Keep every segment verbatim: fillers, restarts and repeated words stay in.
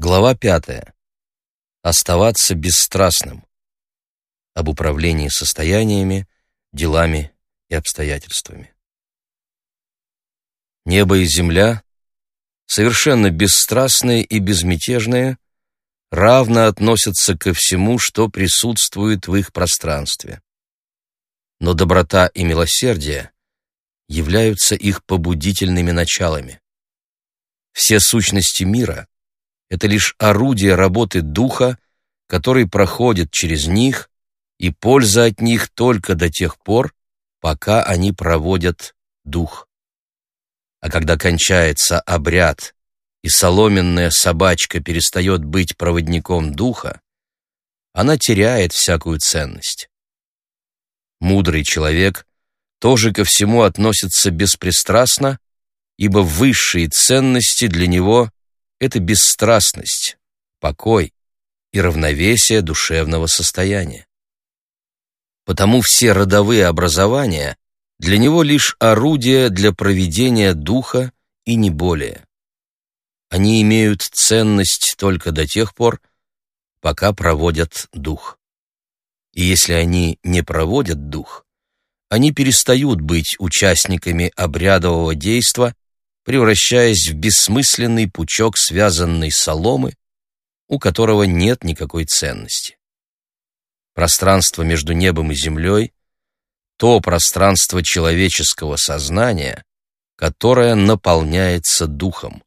Глава пятая. Оставаться бесстрастным. Об управлении состояниями, делами и обстоятельствами. Небо и земля, совершенно бесстрастные и безмятежные, равно относятся ко всему, что присутствует в их пространстве. Но доброта и милосердие являются их побудительными началами. Все сущности мира — это лишь орудие работы Духа, который проходит через них, и польза от них только до тех пор, пока они проводят Дух. А когда кончается обряд, и соломенная собачка перестает быть проводником Духа, она теряет всякую ценность. Мудрый человек тоже ко всему относится беспристрастно, ибо высшие ценности для него — это бесстрастность, покой и равновесие душевного состояния. Потому все родовые образования для него лишь орудия для проведения духа и не более. Они имеют ценность только до тех пор, пока проводят дух. И если они не проводят дух, они перестают быть участниками обрядового действа, превращаясь в бессмысленный пучок связанной соломы, у которого нет никакой ценности. Пространство между небом и землей — то пространство человеческого сознания, которое наполняется духом.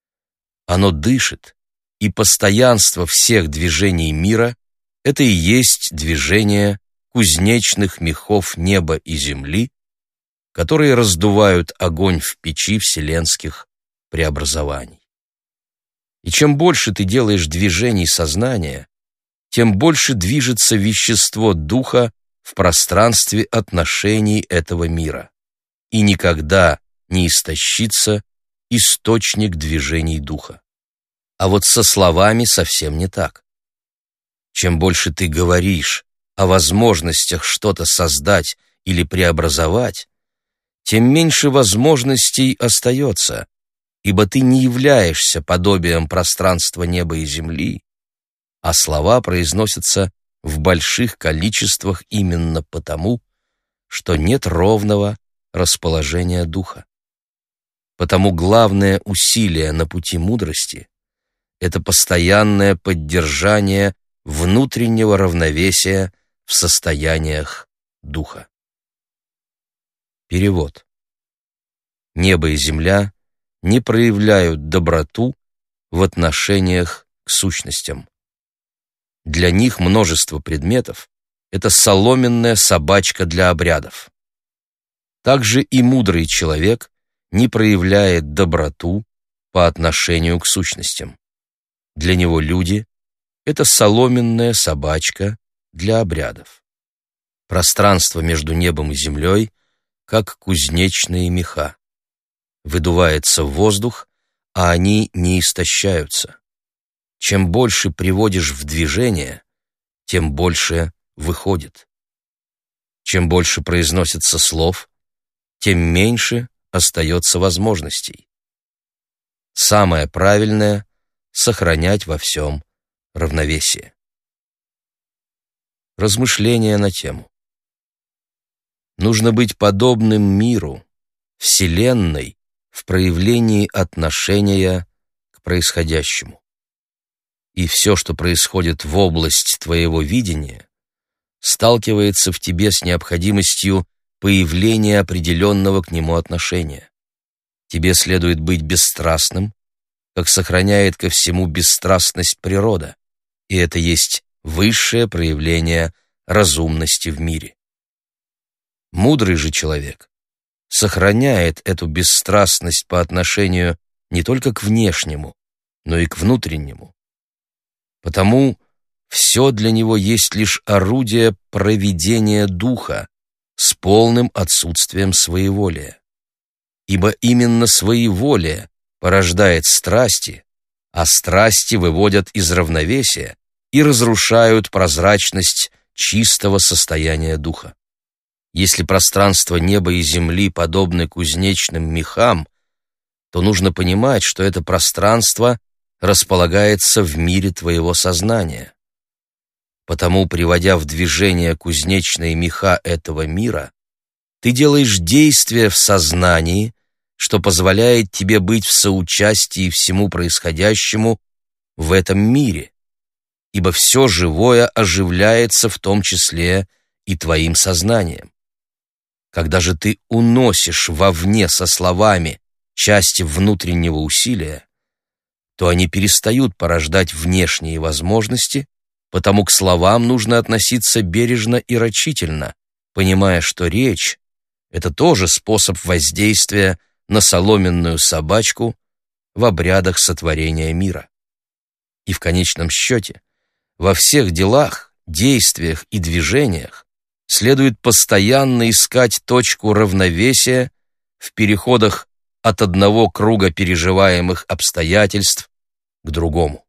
Оно дышит, и постоянство всех движений мира — это и есть движение кузнечных мехов неба и земли, которые раздувают огонь в печи вселенских преобразований. И чем больше ты делаешь движений сознания, тем больше движется вещество духа в пространстве отношений этого мира, и никогда не истощится источник движений духа. А вот со словами совсем не так. Чем больше ты говоришь о возможностях что-то создать или преобразовать, тем меньше возможностей остается, ибо ты не являешься подобием пространства неба и земли, а слова произносятся в больших количествах именно потому, что нет ровного расположения духа. Потому главное усилие на пути мудрости — это постоянное поддержание внутреннего равновесия в состояниях духа. Перевод. Небо и земля не проявляют доброту в отношениях к сущностям. Для них множество предметов — это соломенная собачка для обрядов. Также и мудрый человек не проявляет доброту по отношению к сущностям. Для него люди — это соломенная собачка для обрядов. Пространство между небом и землей — как кузнечные меха. Выдувается воздух, а они не истощаются. Чем больше приводишь в движение, тем больше выходит. Чем больше произносится слов, тем меньше остается возможностей. Самое правильное — сохранять во всем равновесие. Размышления на тему. Нужно быть подобным миру, Вселенной, в проявлении отношения к происходящему. И все, что происходит в область твоего видения, сталкивается в тебе с необходимостью появления определенного к нему отношения. Тебе следует быть бесстрастным, как сохраняет ко всему бесстрастность природа, и это есть высшее проявление разумности в мире. Мудрый же человек сохраняет эту бесстрастность по отношению не только к внешнему, но и к внутреннему. Потому все для него есть лишь орудие проведения духа с полным отсутствием своеволия. Ибо именно своеволие порождает страсти, а страсти выводят из равновесия и разрушают прозрачность чистого состояния духа. Если пространство неба и земли подобны кузнечным мехам, то нужно понимать, что это пространство располагается в мире твоего сознания. Потому, приводя в движение кузнечные меха этого мира, ты делаешь действия в сознании, что позволяет тебе быть в соучастии всему происходящему в этом мире, ибо все живое оживляется в том числе и твоим сознанием. Когда же ты уносишь вовне со словами части внутреннего усилия, то они перестают порождать внешние возможности, потому к словам нужно относиться бережно и рачительно, понимая, что речь — это тоже способ воздействия на соломенную собачку в обрядах сотворения мира. И в конечном счете, во всех делах, действиях и движениях следует постоянно искать точку равновесия в переходах от одного круга переживаемых обстоятельств к другому.